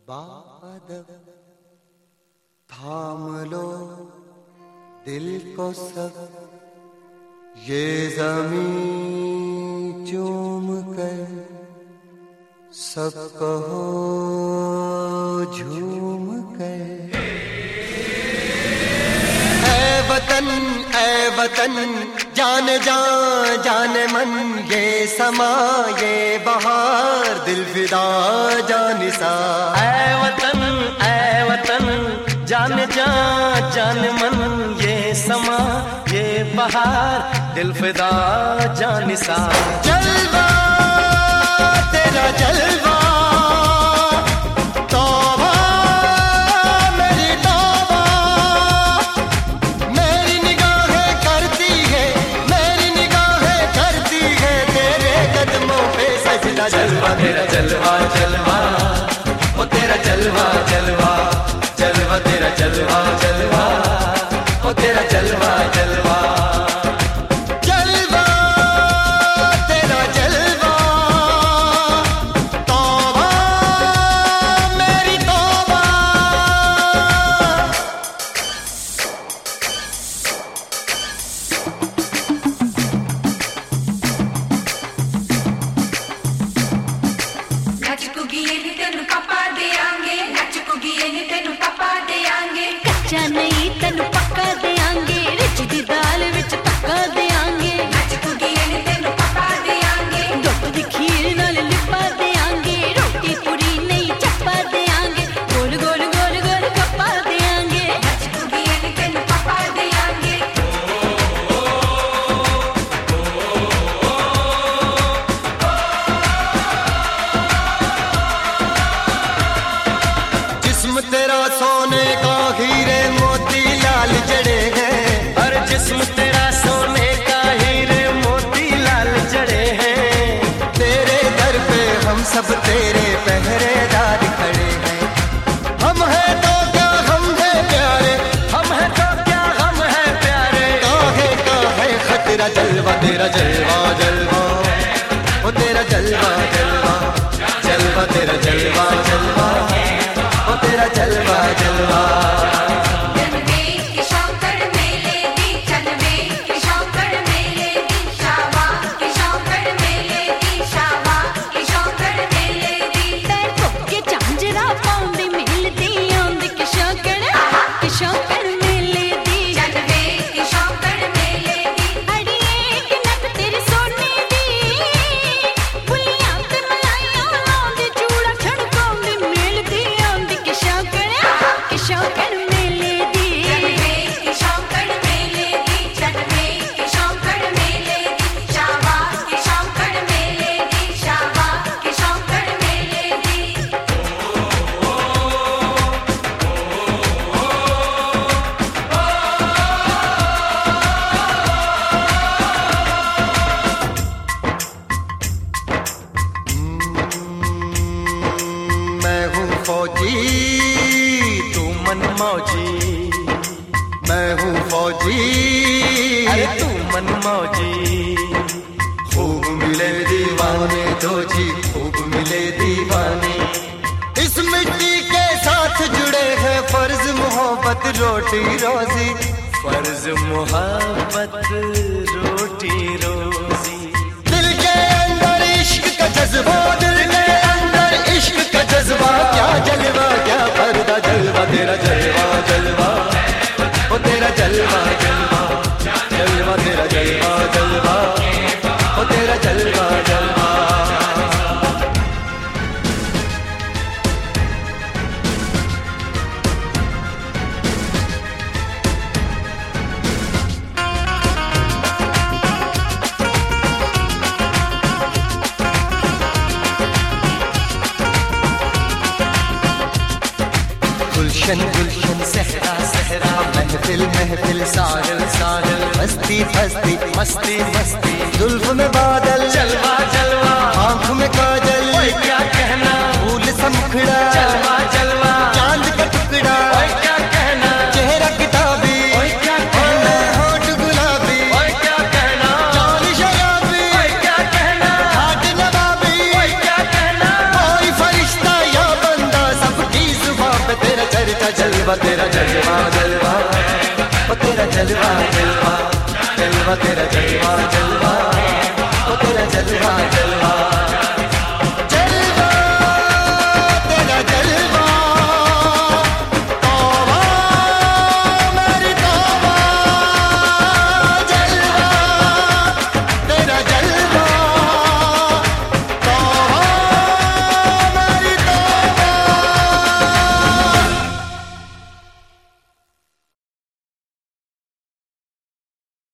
बादल थाम लो दिल को सब, ये ज़मीं चूम कर सब कहो झूम कर। ऐ वतन जान जान जान मन, ये समा ये बहार दिल फिदा जानिसा। ऐ वतन जान जान जान मन, ये समा ये बहार दिल फिदा जानिसा। जलवा तेरा जलवा, तौबा मेरी तौबा, मेरी निगाहें करती है, मेरी निगाहें करती है तेरे कदमों पे सजदा। जलवा तेरा जलवा जलवा, ओ तेरा जलवा जलवा, जलवा तेरा जलवा जलवा, ओ तेरा जलवा जलवा। जलवा तेरा जलवा, तौबा मेरी तौबा। नच कुगिए नी तेनू पापा देंगे, नच कुगिए नी तेनू पापा देंगे। कच्चा नहीं तेनू पक्का देंगे, रिच दी दाल विच तक्का देंगे। नच कुगिए नी तेनू पापा देंगे, दुध दी खीर नाल लिपा देंगे। रोटी पूरी नहीं चप्पा देंगे, गोल गोल गोल गोल गप्पा देंगे। नच कुगिए नी तेनू पापा देंगे। जिस्म तेरा सोने का हीरे मोती लाल जड़े हैं, और जिस्म तेरा सोने का हीरे मोती लाल जड़े हैं। तेरे दर पे हम सब तेरे पहरेदार खड़े हैं। हम हैं तो क्या हम हैं प्यारे, हम हैं तो क्या हम हैं प्यारे। काहे का है खतरा। जलवा तेरा जलवा जलवा, ओ तेरा जलवा जलवा, जलवा तेरा जलवा जलवा, ओ तेरा जलवा जलवा। जनवे के शौकड़ मेले दी, जनवे के शौकड़ मेले दी, शावा के शौकड़ मेले दी, शावा के शौकड़ मेले दी। पैर धोके झांजरा पाउंदी मिलदी आंदी कि शौकड़ मेले दी। जनवे के शौकड़ मेले दी, अड़िए कि नक तेरी सोने दी, बुलियां ते मलाइयां लाउंदी, चूड़ा छड़काउंदी मिलदी आंदी कि शौकड़ मेले दी। जनवे के शौकड़ मेले दी, जनवे के शौकड़ मेले दी, शावा के शौकड़ मेले दी, शावा के शौकड़ मेले दी। मैं हूँ फौजी, तू मन मौजी, मैं हूँ फौजी, अरे तू मन मौजी। खूब मिले दीवाने दो जी, खूब मिले दीवाने। इस मिट्टी के साथ जुड़े हैं फर्ज मोहब्बत रोटी रोजी। फर्ज मोहब्बत रोटी रोजी। दिल के अंदर इश्क का जज्बा, दिल के अंदर इश्क का जज्बा। क्या जलवा क्या पर्दा, जलवा तेरा जलवा जलवा, ओ तेरा जलवा जलवा, जलवा तेरा जलवा जलवा, ओ तेरा जलवा जलवा। गुलशन गुलशन सहरा सहरा, महफिल महफिल साहिल साहिल, मस्ती मस्ती मस्ती मस्ती, जुल्फ में बादल, जलवा जलवा, आंख में काजल, ओए क्या कहना, फूल सा मुखड़ा, जलवा जलवा, चांद का टुकड़ा, ओए क्या कहना, चेहरा किताबी, ओए क्या कहना, होठ गुलाबी, ओए क्या कहना, चाल शराबी, ओए क्या कहना, हाथ नवाबी, ओए क्या कहना। कोई फरिश्ता या बंदा सबकी तेरा जलवा जलवा जलवा तेरा जलवा जलवा